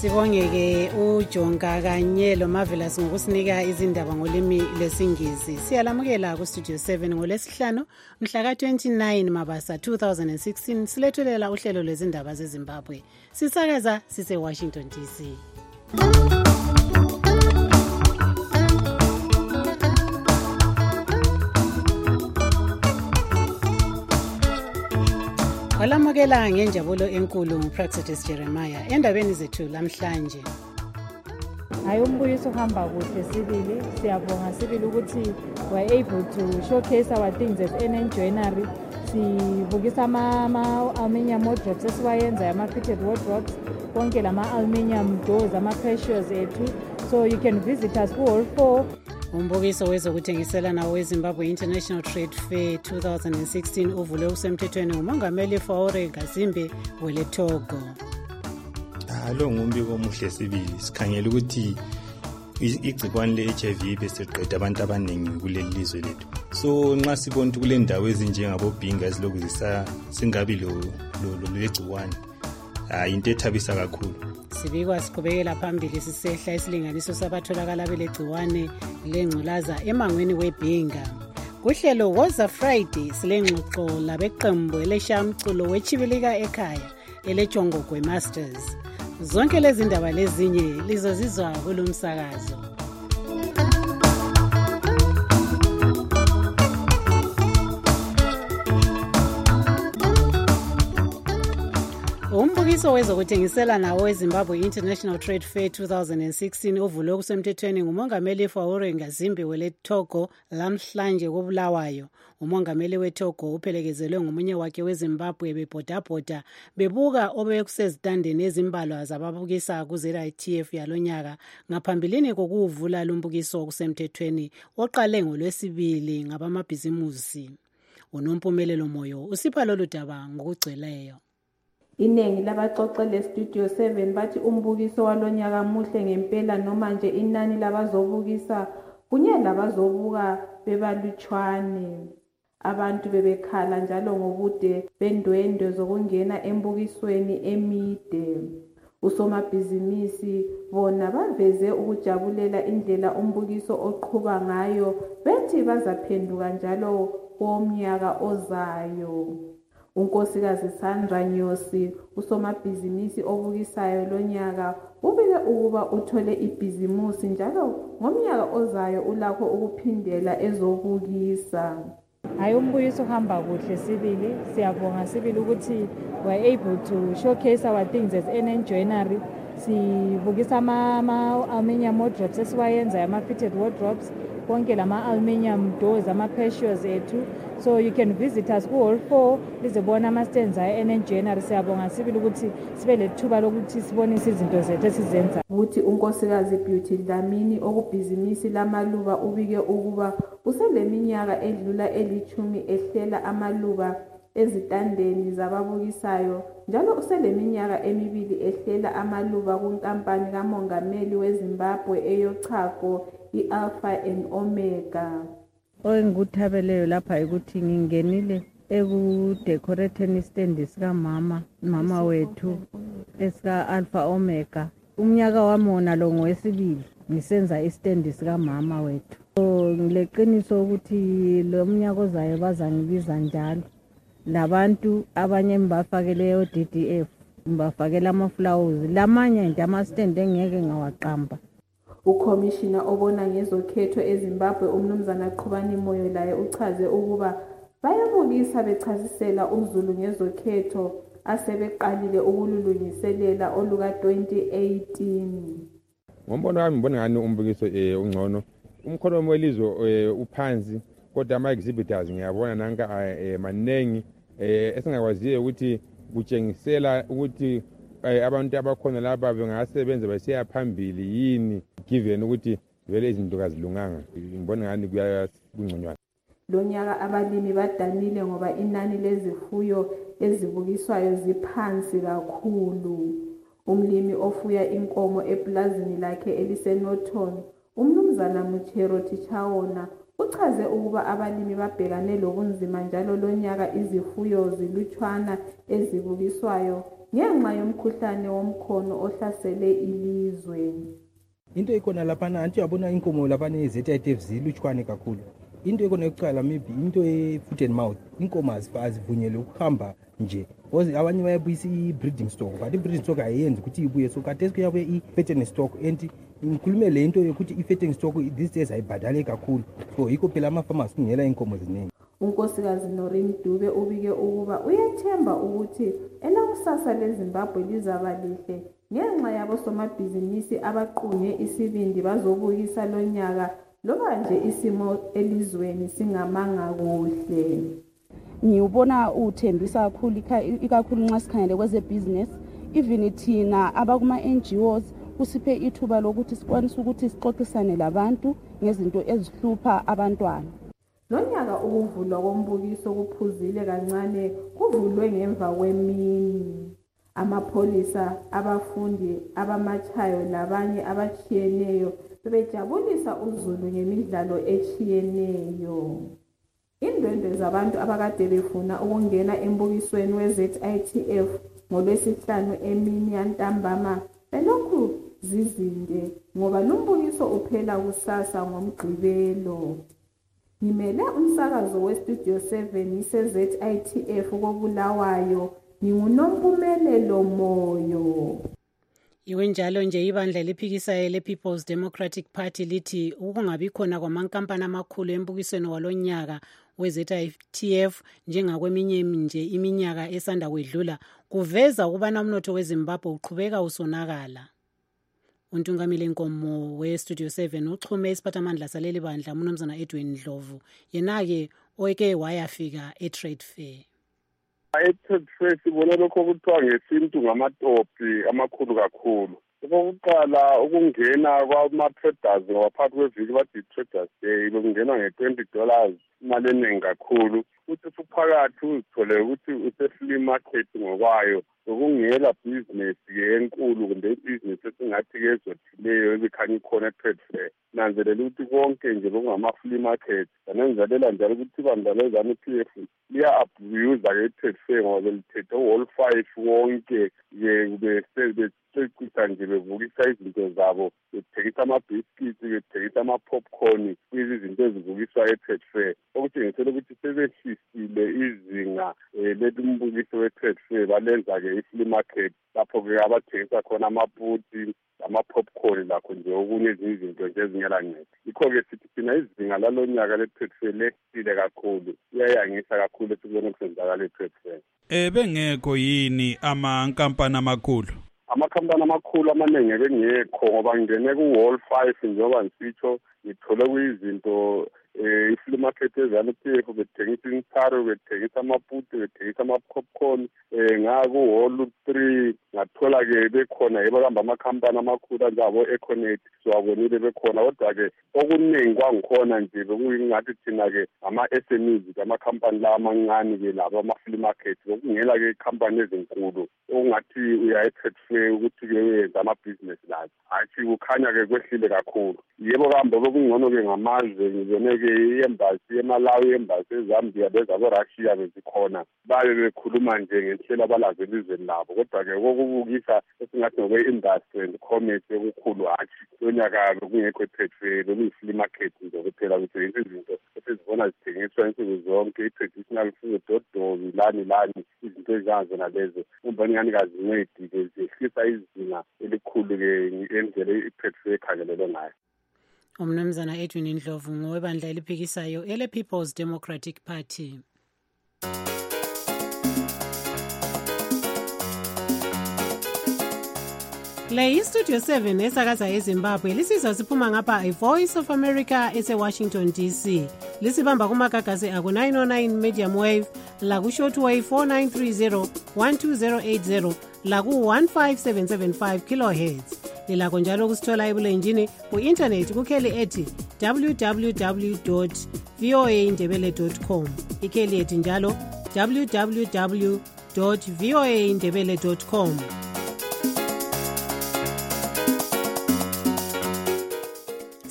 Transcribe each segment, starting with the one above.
Sibongeke uJonga kanye loMarvelous ngokusinika izindaba ngolimi lwesingisi. Siyalamukela ku Studio 7 ngoLwesihlanu mhla ka-29 Mabasa 2016 silethulela uhlelo lwezindaba zeZimbabwe. Sisakaza sise Washington DC. Walamukela ngenjabulo enkulu nguPractice Jeremiah endabeni zethu lamhlanje. Hayi umbuyiso uhamba kuhle sibili, siyabonga sibili ukuthi we're able to showcase our things as NN Joinery. Sivukisa ama-aluminium wardrobes esiwayenza, ama-fitted wardrobes, konke lama-aluminium doors, ama-precious ethu. So you can visit us ku-Hall 4. Umbukiso wezokuthengiselana weZimbabwe International Trade Fair 2016 uvule usemthethweni ngumongameli Faure Gazimbe weLetogo. Lo ngumbiko omuhle sibili, sikhangela ukuthi igcikwane le-HIV besiqeda abantu abaningi kuleli lizwe lethu. So nxa sibona ukuthi kule ndawo ezinjengabo Bhinga ezilokhu singabi lo legcikwane, into ethabisa kakhulu. Sibikwa siqhubekela phambili sisehla isilinganiso sabatholakala belegciwane lengculaza emangweni weBhinga. Kuhlelo Woza Friday silengxoxo labeqembu eleshamculo wechibilika ekhaya elejongogwe Masters. Zonke lezi ndaba lezinye lizozizwa kulomsakazo. Umbukiso wezokuthengiselana weZimbabwe International Trade Fair 2016 uvule kusemthethweni ngumongameli Faure Gazimbe weLetogo lamhlanje koBulawayo. Umongameli weTogo uphelekezelwe ngomunye wakhe weZimbabwe bebhodabhoda bebuka obekusezitandeni ezimbalwa zababukisa ku-ZITF yalonyaka ngaphambilini kokuvula lumbukiso kusemthethweni oqale ngoLwesibili ngabamabhizimusi. Unompumelelo Moyo usipha lolu daba ngokugcweleyo. Iningi labaxoxele Studio 7 bathi umbukiso walonyaka muhle ngempela noma nje inani labazobukisa kunye labazobuka bebalutshwane. Abantu bebekhala njalo ngobude bendwendwe zokungena embukisweni emide. Usomabhizimisi bona baveze ukujabulela indlela umbukiso oqhuba ngayo, bethi bazaphenduka njalo komnyaka ozayo. Unkosikazi Sandra Nyosi, usomabhizimisi obukisayo lonyaka, ubike ukuba uthole ibhizimusi njalo ngomnyaka ozayo ulakho ukuphindela ezobukisa. Hayi umbuyiso uhamba kuhle sibili, siyabonga sibili ukuthi we're able to showcase our things as NN Joinery. Sivukisa ama-aluminium wardrobes esiwayenza, ama-fitted wardrobes, konke lama-aluminium doors, ama-precious ethu. So you can visit us ku-Hall 4 lizebona ama-stands NN Joinery. Siyabonga sibili ukuthi sibe lethuba lokuthi sibonise izinto zethu esizenza. Uthi unkosikazi Beauty Dlamini okubhizimisi lamaluba ubike ukuba useleminyaka edlula 10 ehlela amaluba ezitandeni zababukisayo, njalo useleminyaka 2 ehlela amaluba kunkampani kamongameli weZimbabwe eyochago iAlpha and Omega. Engikuthabeleyo lapha ukuthi ngingenile ekudecorateni istand mama wethu esika Alpha Omega. Umnyaka wami wona lo ngowesibili ngisenza istand sika mama wethu. So ngileqiniso ukuthi lo mnyaka ozayo bazangibiza njalo. Labantu abanye mbafakeleyo DDF, mbafakela ama-flowers, lamanye nje ama-stand engeke ngawaqamba. Ukhomishina obona ngezokhetho eZimbabwe umnumzana Qhubani Moyo laye uchaze ukuba bayabukisa bechazisela uZulu ngezokhetho asebeqalile ukululungiselela oluka 2018. Ngombono wami ngibona ngani umbukiso ungcono. Umkhono welizwe uphansi kodwa ama-exhibitors ngiyabona nanka manengi esingakwaziyo ukuthi kutshengisela ukuthi abantu abakhona laba bengasebenza besiya phambili yini given ukuthi vele izinto kazilunganga. Ngibona ngani kungconywana. Lonyaka abalimi badanile ngoba inani lezifuyo ezibukiswayo ziphansi kakhulu. Umlimi ofuya inkomo eplazini lakhe eliseNorton, umnumzana Muchero Tichawona, uchaze ukuba abalimi babhekane lobunzima njalo lonyaka izifuyo zilutshwana ezibukiswayo ngenxa yomkhuhlane womkhono ohlasele ilizwe. Into ikhona laphana anti yabona inkomo laphana eZITF zilutshwane kakhulu. Into ikhona yokuqala maybe into e-foot and mouth. Inkomo azivunyelwe ukuhamba nje. Because abanye bayabuyisa i-breeding stock. But i-breeding stock ayenzi ukuthi ibuye. So khathesi kuyabuye i-fattening stock and ngikhulume le into yokuthi i-fattening stock these days ayibhadale kakhulu. So yikho phela ama-farmers kungela inkomo eziningi. Unkosikazi Noreen Dube ubike ukuba uyethemba ukuthi elakusasa leZimbabwe lizaba lihle ngenxa yabosomabhizinisi abaqunye isibindi bazobukisa lonyaka loba nje isimo elizweni singamanga kuhle. Ngiubona uthembisa kakhulu ikakhulu nxa sikhangele kwezebhizinisi even thina abakuma NGOs kusiphe ithuba lokuthi sikwanise ukuthi sixoxisane labantu ngezinto ezihlupha abantwana. Lonyaka ukuvulwa kombukiso kuphuzile kancane kuvulwe ngemva kwemini. Amapholisa, abafundi, abamachayo labanye abachiyeneyo bebejabulisa uZulu ngemidlalo echiyeneyo. Indwendwe zabantu abakade befuna ukungena embukisweni weZITF ngoLwesihlanu emini yantambama belokhu zizinde ngoba lumbukiso uphela kusasa ngoMgqibelo. Ngimele umsakazo weStudio 7 ngiseZITF koBulawayo nginguNompumelelo Moyo. Iwenjalo nje ibandla liphikisayo le-People's Democratic Party lithi ukungabi khona kwamankampani amakhulu embukisweni walonyaka we-ZITF njengakweminye nje iminyaka esanda kwedlula kuveza ukubana umnotho weZimbabwe uqhubeka usonakala. Untungamile Nkomo we-Studio 7 uxhume isiphathamandla saleli bandla uMnumzana Edwin Ndlovu yena-ke oyeke wayafika e-Trade Fair. E-Trade Fair sibone lokho kuthiwa ngesintu ngamatopi amakhulu kakhulu. Okokuqala ukungena kwama-traders ngaphakathi kweviki bathi i-Traders Day bekungena nge$20 imali eningi kakhulu. Uthi uphakathi uzithole ukuthi use-flea market ngokwayo ukungela business-ke enkulu kumbe ibhizinesi esingathi-ke ezothileyo ebikhanya ikhona e-Trade Fair. Nanzelela ukuthi konke nje bekungama-flea market nanenzalela njalo ukuthi ibandla leZANU-PF liya-abuse-ke i-Trade Fair ngoba belithethe u-whole 5 wonke-ke becicisa nje bevukisa izinto zabo bethekisa ama-biscuits bethekisa ama-popcorn izinto ezivukiswa e-Trade Fair okutshengisela ukuthi sebehlisile izinga lelimbukiso we-Trade Fair balenza-ke i-flea market lapho-ke abathengisa khona amaputi ama-popcorn lakho nje okunye ezinye izinto nje ezingela ncede. Yikho-ke sithi thina izinga lalonyaka le-Trade Fair lehlile kakhulu iyayangisa kakhulu esikubone kusenzakala e-Trade Fair. Bengekho yini amankampani amakhulu? Amakhampani amakhulu amaningi bengekho ngoba ngene ku-wall 5 njengoba ngisitsho ngithole kuyizinto i-flea market eZANU-PF bethengisa intharo bethengisa amaputi bethengisa ama-popcorn ngaku-wall 3 ngathola-ke bekhona yebahamba amakhampani amakhulu anjengabo-Econet siwabonile bekhona kodwa-ke okuningi kwangikhona nje bekuyingathi thina-ke ama-SMEs amakhampani la amancane-ke labo ama-flea market bekungela-ke ikhampani ezinkulu okungathi uya e-Trade Fair ukuthi-ke uyenza amabhizinesi lazo hayi kukhanya-ke kwehlile kakhulu. Yebo kambe bekungcono-ke ngamazwe ngibone-ke i-embassy eMalawi i-embassy eZambia bezabo-Russia bezikhona babe bekhuluma nje ngenhlelo abalazo elizweni labo kodwa-ke kokubukisa esingathi ngokwe-industry and commerce okukhulu hatshi lonyaka bekungekho e-Trade Fair bekuyi-flea market nje kuphela kuthengisa izinto esizibona zithengiswa insuku zonke i-traditional food odobi lani izinto ezinjengazona lezo umbona ingani kazincedi-ke zehlisa izinga elikhulu-ke endlela i-Trade Fair ekhangelelwe ngayo. Umnumzana Edwin Ndlovu ngowebandla eliphikisayo ele-People's Democratic Party. Le iStudio 7 esakaza eZimbabwe lisizwa siphuma ngapha iVoice of America ese-Washington DC. Lisibamba kumagagasi aku-909 medium wave laku-shortwave 4930 12080 laku-15775 kilohertz. Lilakho njalo kusithola ebulenjini ku-internet kukheli ethi www.voaindebele.com. Ikheli ethi njalo www.voaindebele.com.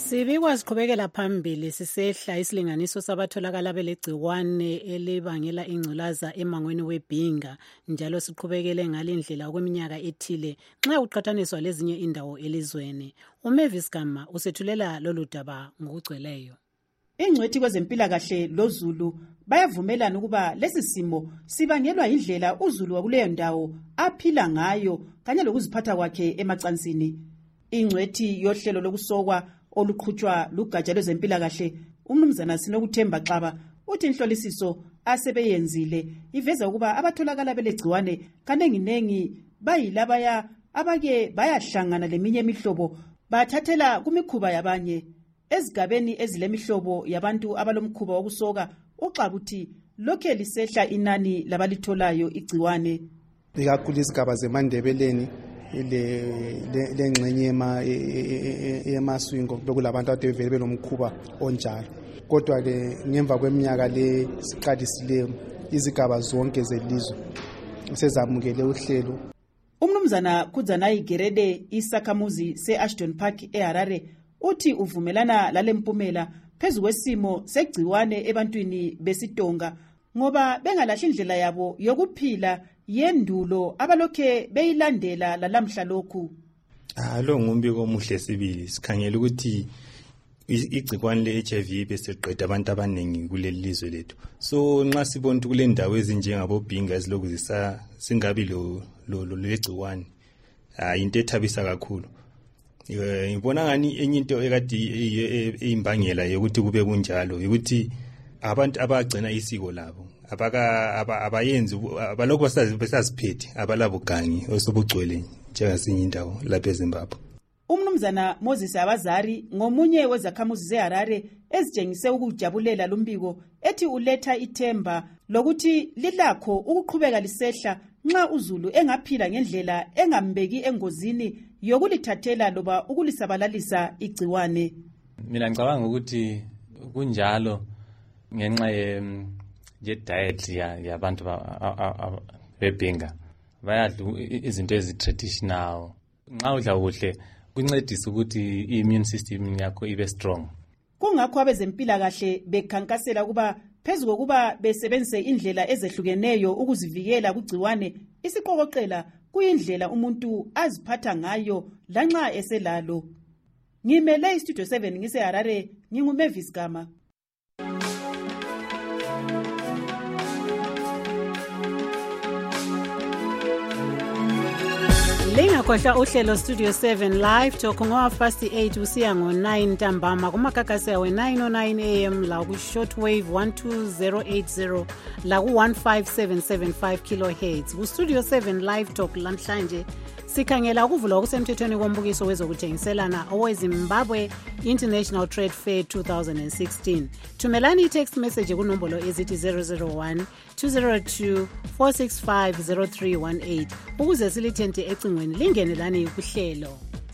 Sibikwa siqhubekela phambili sisehla isilinganiso sabatholakala belegciwane elibangela ingculaza emangweni weBhinga njalo siqhubekele ngalindlela kweminyaka ethile nxa uqhathaniswa lezinye indawo elizweni. uMavis Gama usethulela lolu daba ngokugcweleyo. Ingcwethi kwezempilakahle loZulu bayavumelana ukuba lesi simo sibangelwa indlela uZulu wakuleyo ndawo aphila ngayo kanye lokuziphatha kwakhe emacansini. Ingcwethi yohlelo lokusokwa oluqhutshwa lugatsha lwezempilakahle uMnumzana Sinokuthemba Xaba uthi inhlolisiso asebeyenzile iveza ukuba abatholakala belegciwane kanenginengi bayilabaya abake bayahlangana leminye imihlobo bathathela kumikhuba yabanye. Ezigabeni ezilemihlobo yabantu abalomkhuba wokusoka uXaba uthi lokhe lisehla inani labalitholayo igciwane. Ikakhulu izigaba zeMandebeleni lengxenye yemaswingo bekulabantu ade vele benomkhuba onjalo. Kodwa ke ngemva kweminyaka le siqalisileyo izigaba zonke zelizwe sezamukele uhlelo. Umnumzana Kudzanayi Gerede isakhamuzi se-Ashton Park eHarare uthi uvumelana lalempumela phezu kwesimo segciwane ebantwini besitonga ngoba bengalahli indlela yabo yokuphila yendulo abalokhe beyilandela lalamhla lokhu. Lo ngumbiko omuhle sibili sikhangela ukuthi igcikwane le-HIV beseqeda abantu abaningi kuleli lizwe lethu. So nxa sibona ukuthi kule ndawo ezinjengabo Bhinga ezilokhu singabi lo legciwane into ethabisa kakhulu. Ngibona ngani enye into ekade imbangela yokuthi kube kunjalo ukuthi abantu abagcina isiko labo abayenzi abalokho basaziphethe abalabugangi osubugcwele njengasinye indawo lapha eZimbabwe. Umnumzana Moses Abazari ngomunye wezakhamuzi zeHarare ezitshengise ukujabulela lumbiko ethi uletha ithemba lokuthi lilakho ukuqhubeka lisehla nxa uZulu engaphila ngendlela engambeki engozini yokulithathela loba ukulisabalalisa igciwane. Mina ngicabanga ukuthi kunjalo ngenxa ye-diet yabantu beBhinga bayadla izinto ezi-traditional. Nxa udla kuhle kuncedisa ukuthi i-immune system yakho ibe strong. Kungakho abezempilakahle bekhankasela kuba phezu kokuba besebenzise indlela ezehlukeneyo ukuzivikela kugciwane, isiqokoqela kuyindlela umuntu aziphatha ngayo lanxa eselalo. Ngimele iStudio 7 ngiseHarare, nginguMavis Gama. Lingakhohlwa uhlelo Studio 7 Live Talk ngo8 usiya ngo9 ntambama kumakakasi awe 9:09 am la ku shortwave 12080 la ku 15775 kilohertz. Ku Studio 7 Live Talk lamhlanje sikhangela ukuvula okusemthethweni kombukiso wezokuthengiselana oweZimbabwe International Trade Fair 2016. Thumelani i-text message kunombolo ezithi 001 202 465 0318 ukuze silithente ecingweni lingenelani kuhlelo.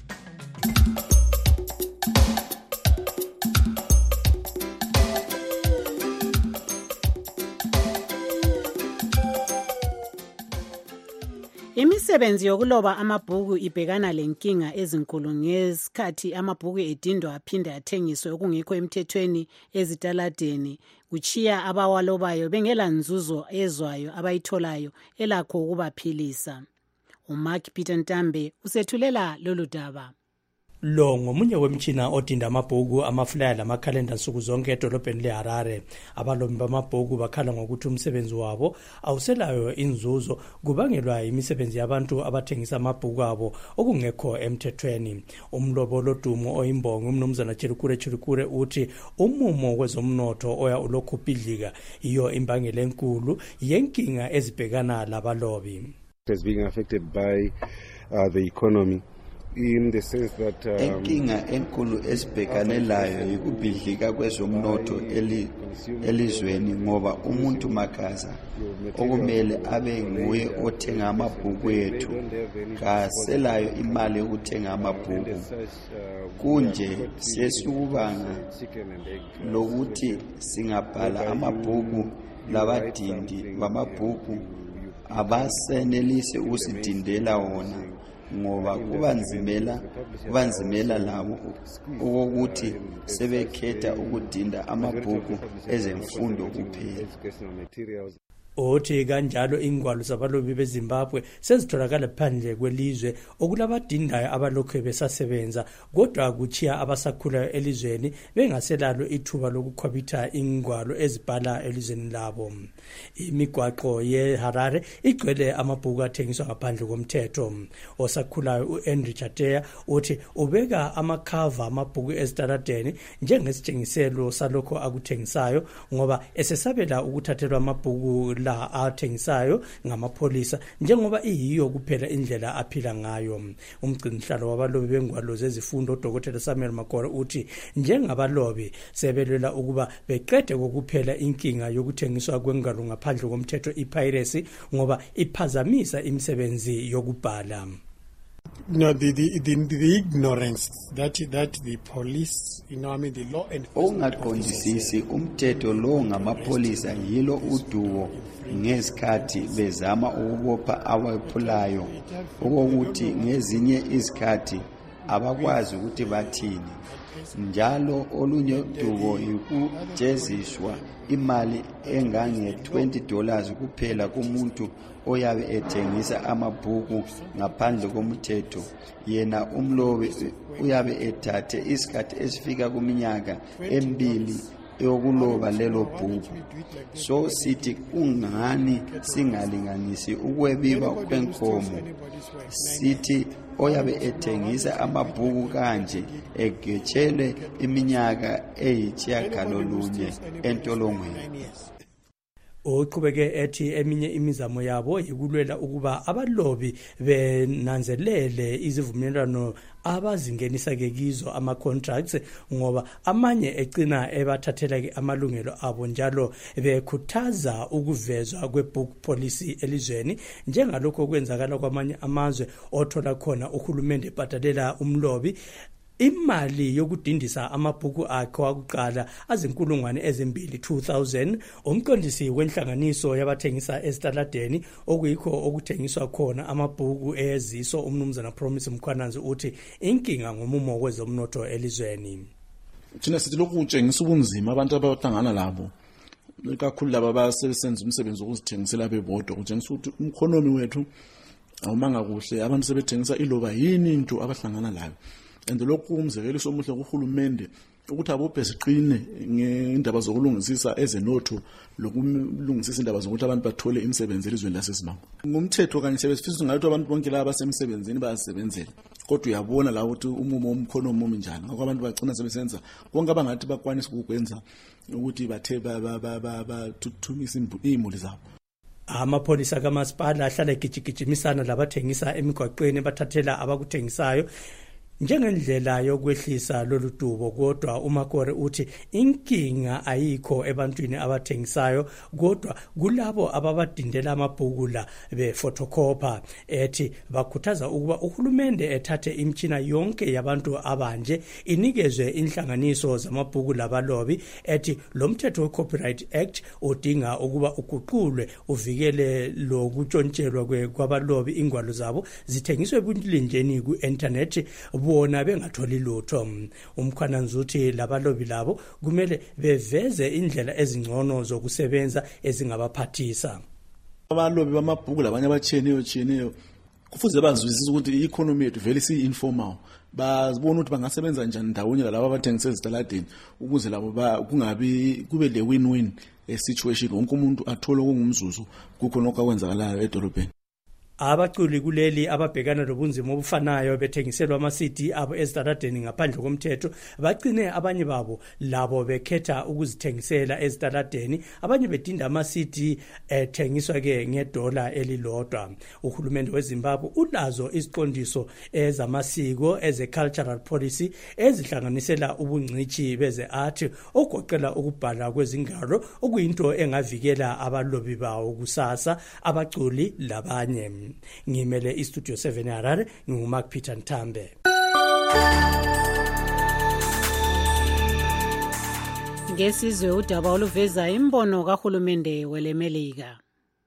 Imisebenzi yokuloba amabhuku ibhekana lenkinga ezinkulu ngesikhathi amabhuku edindwa aphinde athengiswe okungekho emthethweni ezitaladeni kuchiya abawalobayo bengela nzuzo ezwayo abayitholayo elakho ukubaphilisa. uMark Peter Ntambe usethulela lolu daba. Lo ngomunye wemtshina odinda amabhuku amafulaya lamakhalenda nsuku zonke edolobheni leHarare. Abalobi bamabhuku bakhala ngokuthi umsebenzi wabo awuselayo inzuzo kubangelwa imisebenzi yabantu abathengisa amabhuku abo okungekho emthethweni. Umlobo lodumo oyimbongo uMnumzana Chirukure uthi umumo kwezomnotho oya ulokhu bhidlika iyo imbangela enkulu yenkinga ezibhekana labalobi. Is being affected by the economy. In the sense that inkinga enkulu esibhekane layo yikubhidlika kwezomnotho elizweni ngoba umuntu makaza okumele abe nguye othenga amabhuku ethu kaselayo imali yokuthenga amabhuku kunje sesukubanga lokuthi singabhala amabhuku labadindi bamabhuku abasenelise ukusidindela wona ngoba kubanzimela labo ukuthi sebekhetha ukudinda amabhuku ezemfundo kuphela. Othi kanjalo ingwalo zabalobi beZimbabwe sezitholakala phandle kwelizwe okulabadindayo abalokhu besasebenza kodwa kuchiya abasakhulayo elizweni bengaselalo ithuba lokukhwabitha ingwalo ezibhala elizweni labo. Imigwaqo yeHarare igcwele amabhuku athengiswa ngaphandle komthetho. Osakhulayo uAndrew Chatea uthi ubeka amakhava amabhuku ezitaladeni njengesitshengiselo salokho akuthengisayo ngoba esesabela ukuthathelwa amabhuku la athengisayo ngamapholisa njengoba iyiyo kuphela indlela aphila ngayo. Umgcinihlalo wabalobi bengwalo zezifundo uDr Samuel Makore uthi njengabalobi sebelwela ukuba beqede kokuphela inkinga yokuthengiswa kwengwalo ngaphandle komthetho ipiracy ngoba iphazamisa imisebenzi yokubhala. No, the ignorance that the police, the law enforcement. Ongaqondisisi umthetho lo ngamapholisa yilo uduwo ngesikhathi bezama ukubopha abaphulayo ukuthi ngezinye izikhathi abakwazi ukuthi bathini. Njalo olunye uduwo yikujeziswa imali engange $20 kuphela kumuntu oyabe ethengisa amabhuku ngaphandle komthetho. Yena umlobi uyabe ethathe isikhathi esifika kuminyaka 2 yokuloba lelo bhuku. So sithi kungani singalinganisi ukwebiwa kwenkomo. Sithi oyabe ethengisa amabhuku kanje egetshelwe iminyaka 9 entolongweni. Uqhubeke ethi eminye imizamo yabo yikulwela ukuba abalobi benanzelele izivumelwano abazingenisa ke kizo ama-contracts ngoba amanye ecina ebathathela ke amalungelo abo njalo bekhuthaza ukuvezwa kwe-book policy elizweni njengalokho okwenzakala kwamanye amazwe othola khona uhulumende ebhadalela umlobi imali yokudindisa amabhuku akhe wakuqala $2,000 umqondisi wenhlanganiso yabathengisa esitaladeni okuyikho okuthengiswa khona amabhuku eziso umnumzana Promise Mkhwananzi uthi inkinga ngomumo wezomnotho elizweni. Thina sithi lokhu kutshengisa ubunzima abantu abahlangana labo kakhulu laba abasebenza umsebenzi wokuzithengisela bebodwa kutshengisa ukuthi umkhonomi wethu awumanga kuhle abantu sebethengisa iloba yini into abahlangana layo. And lokhu umzekeliso omuhle kuhulumende ukuthi abophe siqine ngendaba zokulungisisa ezenotho lokulungisisa indaba zokuthi abantu bathole imisebenzi elizweni laseZimbabwe. Ngumthetho kanye sebesifisa ngathi abantu bonke laba basemsebenzini bayasebenzela. Kodwa uyabona la ukuthi umumo omkhonomi ominjani. Ngakho abantu bagcina sebesenza konke abangathi bakwanisa ukukwenza ukuthi bathe bathuthukisa imuli zabo. Amapholisa kamasipala ahlala egijigijimisana labathengisa emigwaqweni bathathela abakuthengisayo njengendlela yokwehlisa lolu dubo kodwa uMakore uthi inkinga ayikho ebantwini abathengisayo kodwa kulabo ababadindela amabhuku la befotokopa ethi bakhuthaza ukuba uhulumende ethathe imtshina yonke yabantu abanje inikezwe inhlanganiso zamabhuku labalobi ethi lo mthetho we-Copyright Act udinga ukuba uguqulwe uvikele lokuntshontshelwa kwabalobi ingwalo zabo zithengiswe ebulinjeni ku-internet bona bengatholi lutho. Umkhwananzi uthi labalobi labo kumele beveze indlela ezingcono zokusebenza ezingabaphathisa. Abalobi bamabhuku labanye abatshiyeneyo kufuze bazwisise ukuthi i-economy yethu vele si-informal. Bazibona ukuthi bangasebenza njani ndawonye lalabo abathengisa ezitaladeni ukuze labo kungabi kube le win-win situation wonke umuntu athole okungumzuzu kukho lokho akwenzakalayo edolobheni. Abaculi kuleli ababhekana lobunzima obufanayo bethengiselwa ama-CD abo ezitaladeni ngaphandle komthetho bagcine abanye babo labo bekhetha ukuzithengisela ezitaladeni abanye bedinda ama-CD ethengiswa ke $1 elilodwa. Uhulumende weZimbabwe ulazo iziqondiso ezamasiko eze-cultural policy ezihlanganisela ubungcithi beze-art ogoqela ukubhala kwezingalo okuyinto engavikela abalobi bawo kusasa abaculi labanye. Ngimele iStudio 7 Harare nginguMark Peter Ntambe. Ngesizwe udaba oluveza imbono kahulumende welemelika.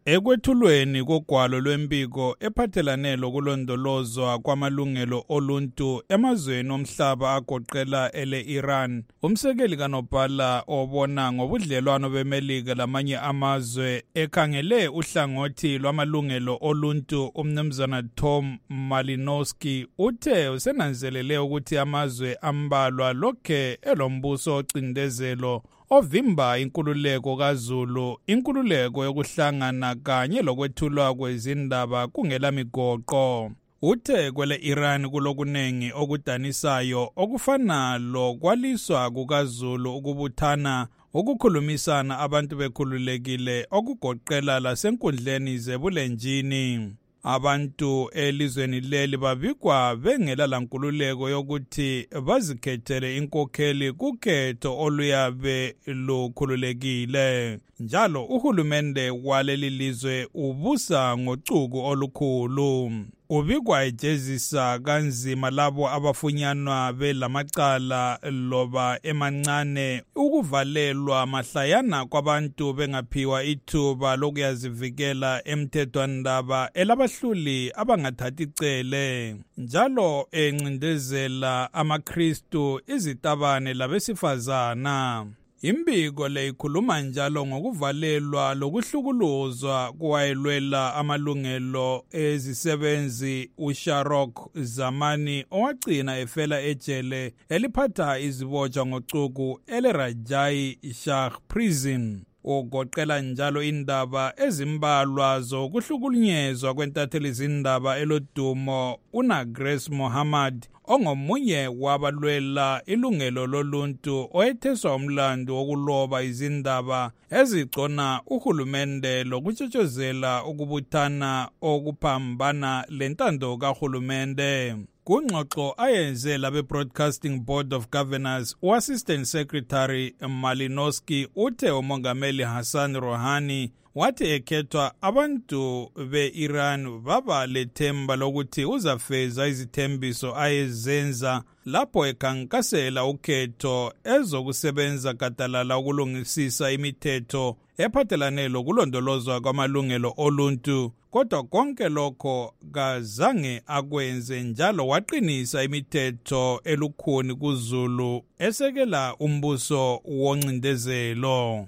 Ekwethulweni kogwalo lwempiko ephathelane lokulondolozwa kwamalungelo oluntu emazweni omhlaba agoqela ele-Iran, umsekeli kanobhala obona ngobudlelwano beMelika lamanye amazwe ekhangele uhlangothi lwamalungelo oluntu umnumzana Tom Malinowski uthe usenanzelele ukuthi amazwe ambalwa lokhe elombuso ocindezelo ovimba inkululeko kaZulu, inkululeko yokuhlangana kanye lokwethulwa kwezindaba kungela migoqo. Uthe kwele Iran kulokunengi okudanisayo okufana lokwaliswa kukaZulu ukubuthana, ukukhulumisana abantu bekhululekile okugoqela lasenkundleni zebulenjini. Abantu elizweni leli babikwa bengela lankululeko yokuthi bazikhethele inkokheli kukhetho oluyabe lukhululekile. Njalo uhulumende waleli lizwe ubusa ngocuku olukhulu. Ubikwa ejezisa kanzima labo abafunyanwa belamacala loba emancane, ukuvalelwa mahlayana kwabantu bengaphiwa ithuba lokuyazivikela emthethwandaba elabahluli abangathathi icele. Njalo encindezela amaKristu, izitabane labesifazana. Imbiko le ikhuluma njalo ngokuvalelwa lokuhlukuluzwa kwayelwela amalungelo ezisebenzi uSharok Zamani owagcina efela ejele eliphatha izibotshwa ngocuku ele-Rajai Shah Prison. Ugoqela njalo indaba ezimbalwa zokuhlukunyezwa kwentatheli zindaba elodumo uNagress Mohammed, ongomunye wabalwela ilungelo loluntu oyetheswa umlando wokuloba izindaba ezigcona uhulumende lokutshotshozela ukubuthana okuphambana lentando kahulumende. Kungxoxo ayenze labe Broadcasting Board of Governors, u-Assistant Secretary Malinowski uthe uMongameli Hassan Rouhani wathi ekhethwa abantu be-Iran baba lethemba lokuthi uzafeza izithembiso ayezenza lapho ekhankasela ukhetho ezokusebenza gadalala ukulungisisa imithetho ephathelane lokulondolozwa kwamalungelo oluntu. Kodwa konke lokho kazange akwenze, njalo waqinisa imithetho elukhuni kuZulu esekela umbuso woncindezelo.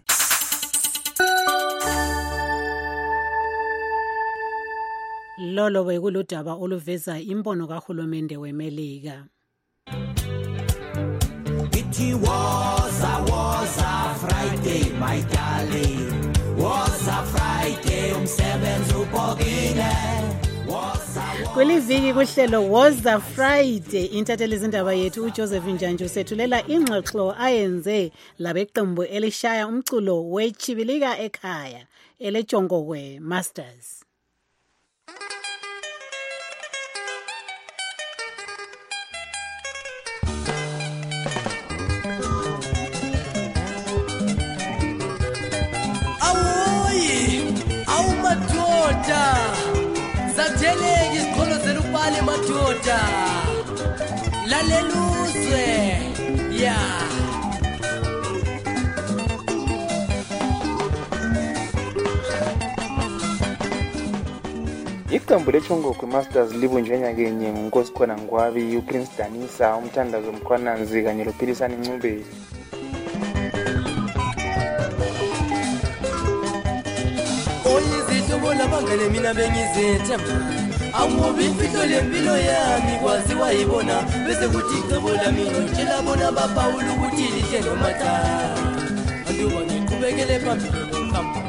Lolo bekuludaba oluveza imbono kahulumende weMelika. It was a Friday, my darling. Was a Friday, umsebenzi ubhokile. Kuliviki kuhlelo Was a Friday, intatheli izindaba yethu uJoseph Njanju sethulela ingxoxo ayenze labeqembu elishaya umculo wechibilika ekhaya eleJongokwe Masters. Satheleki isikholo zelubhale madoda laleluzwe ya Iqembu leJongokwe Masters libunjwe nyakenye nguNkosi khona Ngwabi, uPrince Danisa, umthandazo Mkhwananzi kanye loPhilisani Ncube. Oyizihlobola bangale mina bengizethemba, angoba imfihlo lempilo yami kwaziwa yibona, bese kuthi icebo lami ngitshela bona baphawula ukuthi lihle noma cha. Anduba ngiqhubekele phambili ngokuhamba.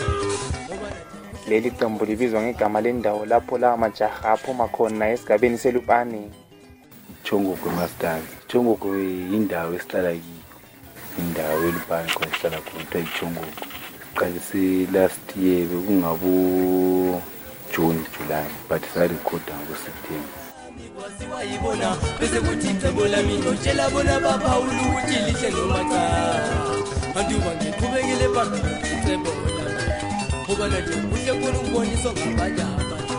Leli qembu libizwa ngegama lendawo lapho la majaha aphuma khona esigabeni selupane. Jongokwe Masters. Jongokwe indawo esihlala kiyo. Indawo elupane khona esihlala khona iJongokwe. Qalise last year bekungabo June, July, but sarekhoda ngoSeptember. Kwaziwa yibona bese kuthi icebo lami ngitshela bona baphawula ukuthi lihle noma cha. Anduba ngiqhubekele phambili icebo lami. Ngoba nje kuhle khona ukubonisa ngabanye abantu.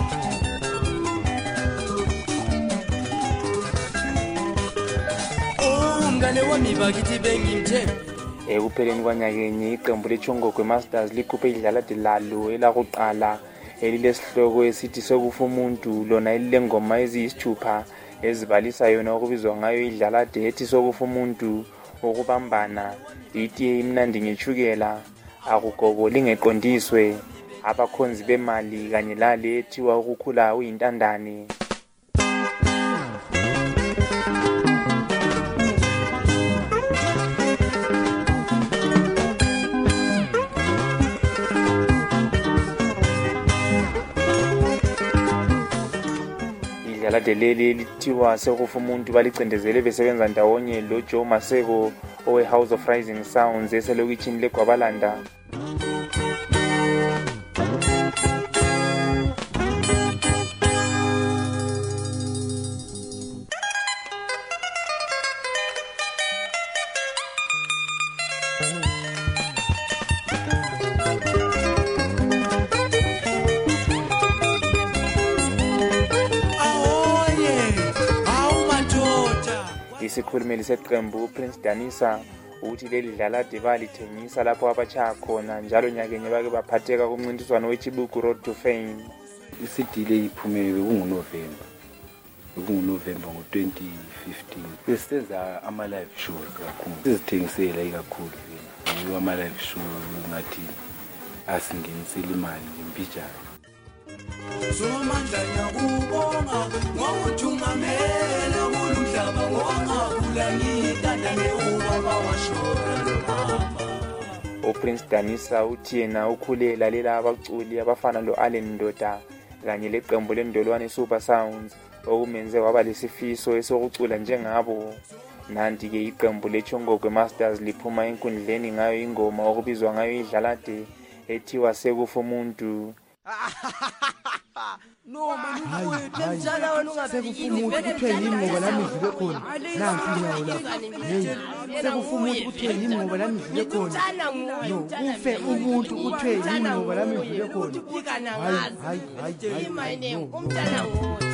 Umngane wami bakithi bengimthembe, Ekupheleni kwanyakenye iqembu leChongogwe Masters likhuphe idlalade lalo elakuqala elilesihloko esithi sokufa umuntu, lona elilengoma eziyisithupha ezibalisa yona okubizwa ngayo idlalade ethi sokufa umuntu, ukubambana, itiye imnandi ngechukela, akugogo lingeqondiswe, abakhonzi bemali kanye lale ethiwa ukukhula uyintandane. Idlalade leli lithiwa sokufa umuntu balicindezele besebenza ndawonye lo Joe Maseko owe House of Rising Sounds eselokishini leGwabalanda. Isikhulumeli seqembu uPrince Danisa uthi leli dlalade balithengisa lapho abachaya khona njalo nyakenye bake baphatheka kumncintiswano weChibuku Road to Fame. Isidile iphume kunguNovember ngo-2015 besenza ama-live shows kakhulu, sizithengisela ikakhulu ngoba ama-live show ngathi asingenisela imali impijana. Somandla ngiyakubonga ngokujungamela kulomhlaba ngowakhula ngithandane ubaba washona nomama. uPrince Danisa uthi yena ukhule lalela abaculi abafana lo-Allen Ndoda kanye leqembu lendolwane Super Sounds okumenze waba lesifiso esokucula njengabo. Nanti-ke iqembu leChongogwe Masters liphuma enkundleni ngayo ingoma okubizwa ngayo idlalade ethiwa sekufa umuntu. No manje njalo wena ungabhekile kuthiwe yini ngoba lami ngivile khona nansi nyawo lapha sekufa umuntu kuthiwe yini ngoba lami ngivile khona no ufe umuntu kuthiwe yini ngoba lami ngivile khona hayi my name umntana ngothi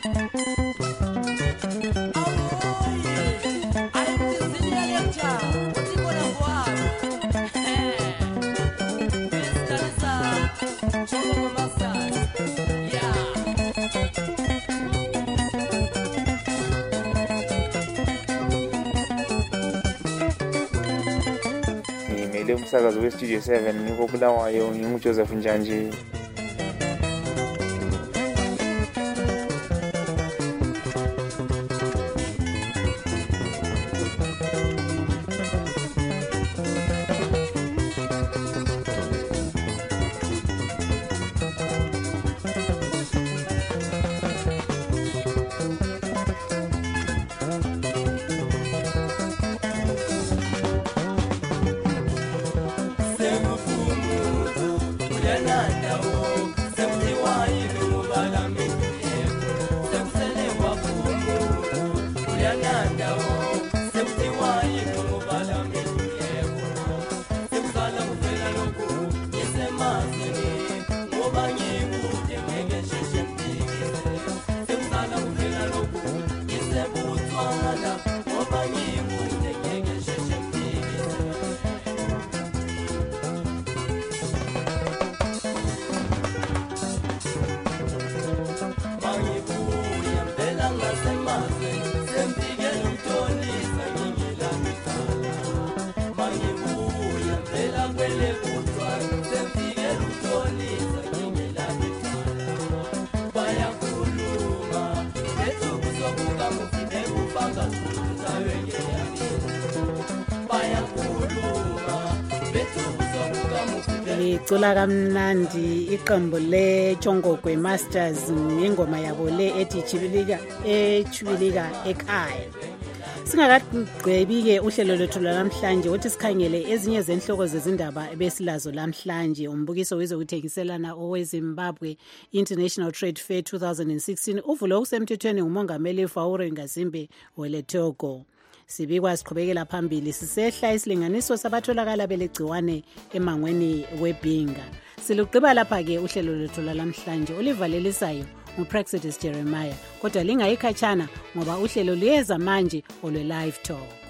ngimele umsakazo weStudio 7 ngikobulawayo nginguJoseph Njanje. licula kamnandi iqembu leChongogwe Masters ngengoma yabo le ethi Chibilika ekhaya. Singakagqibi-ke uhlelo lwethu lwanamhlanje uthi sikhangele ezinye zenhloko zezindaba ebesilazo namhlanje. Umbukiso wezokuthengiselana oweZimbabwe International Trade Fair 2016 uvule okusemthethweni ngumongameli Faure Ngazimbe weLethogo. Sibikwa siqhubekela phambili sisehla isilinganiso sabatholakala belegciwane emangweni webhinga. Siluqhiba lapha-ke uhlelo lwethu lwalamhlanje olivalelisayo nguPraxidis Jeremiah, kodwa lingayikhatshana ngoba uhlelo luyeza manje olwe-live talk.